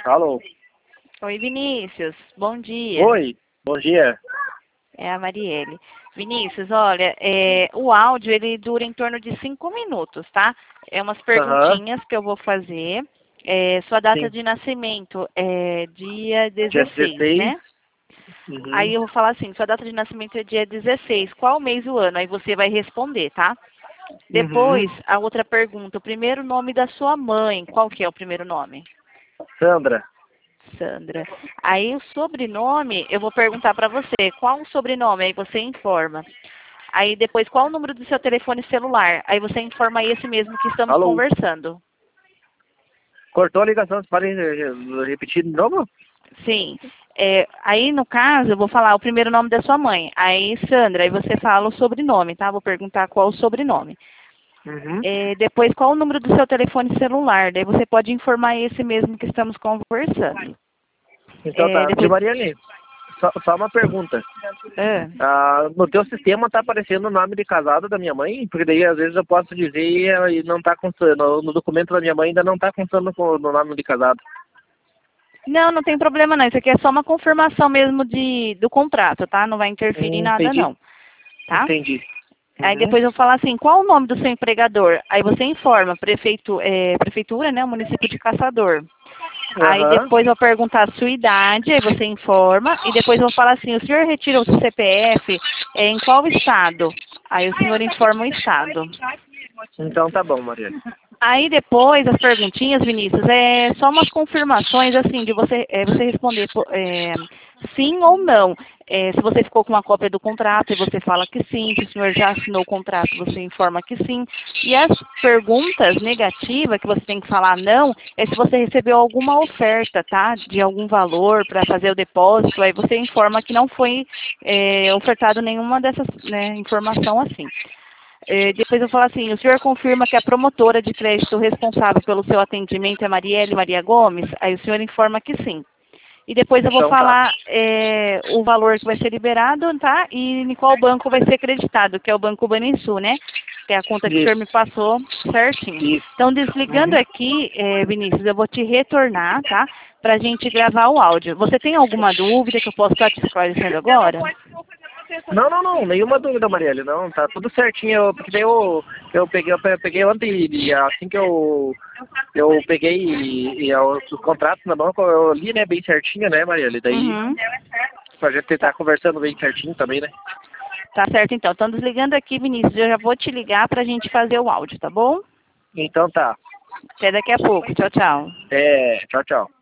Alô? Oi, Vinícius. Bom dia. Oi, bom dia. É a Marielle. Vinícius, olha, o áudio ele dura em torno de 5 minutos, tá? É umas Aham, perguntinhas que eu vou fazer. Sua data sim. de nascimento é dia Dia 16, 16. né? Aí Uhum, eu vou falar assim, sua data de nascimento é dia 16. Qual mês e o ano? Aí você vai responder, tá? Depois, uhum. a outra pergunta, o primeiro nome da sua mãe. Qual que é o primeiro nome? Sandra, Sandra. Aí o sobrenome, eu vou perguntar para você, qual o sobrenome? Aí você informa. Aí depois, qual o número do seu telefone celular? Aí você informa esse mesmo que estamos alô? conversando. Cortou a ligação, você pode repetir de novo? Sim. Aí, no caso, eu vou falar o primeiro nome da sua mãe. Aí, Sandra, aí você fala o sobrenome, tá? Vou perguntar qual o sobrenome. Uhum. Depois, qual o número do seu telefone celular? Daí você pode informar esse mesmo que estamos conversando. Então tá. De Depois... Mariane, só uma pergunta. Ah. No teu sistema tá aparecendo o nome de casado da minha mãe? Porque daí às vezes eu posso dizer e não tá constando. No documento da minha mãe ainda não tá constando no nome de casado. Não, não tem problema não. Isso aqui é só uma confirmação mesmo do contrato, tá? Não vai interferir em nada Entendi, não, tá? entendi. Aí Uhum. depois eu vou falar assim, qual o nome do seu empregador? Aí você informa, prefeitura, né? Município de Caçador. Aí Aham. depois eu vou perguntar a sua idade, aí você informa. E depois eu vou falar assim, o senhor retira o seu CPF em qual estado? Aí o senhor informa o estado. Então tá bom, Mariane. Aí depois, as perguntinhas, Vinícius, é só umas confirmações, assim, de você responder sim ou não. Se você ficou com uma cópia do contrato, e você fala que sim. Se o senhor já assinou o contrato, você informa que sim. E as perguntas negativas, que você tem que falar não, é se você recebeu alguma oferta, tá? De algum valor para fazer o depósito, aí você informa que não foi ofertado nenhuma dessas, né, informação assim. Depois eu falo assim, o senhor confirma que a promotora de crédito responsável pelo seu atendimento é Marielle Maria Gomes? Aí o senhor informa que sim. E depois eu vou Então tá. falar o valor que vai ser liberado, tá? E em qual banco vai ser acreditado, que é o Banco Banrisul, né? Que é a conta que o senhor me Isso, passou certinho. isso. Então, desligando Uhum. aqui, Vinícius, eu vou te retornar, tá? Pra gente gravar o áudio. Você tem alguma dúvida que eu posso estar te esclarecendo agora? Não, não, não, nenhuma dúvida, Marielle, não, tá tudo certinho, porque daí eu peguei ontem, e assim que eu peguei os contratos na mão, eu li, né, bem certinho, né, Marielle, daí Uhum. pra gente Tá. estar conversando bem certinho também, né. Tá certo, então. Então, desligando aqui, Vinícius, eu já vou te ligar para a gente fazer o áudio, tá bom? Então tá, Até daqui a pouco. Tchau, tchau. tchau, tchau.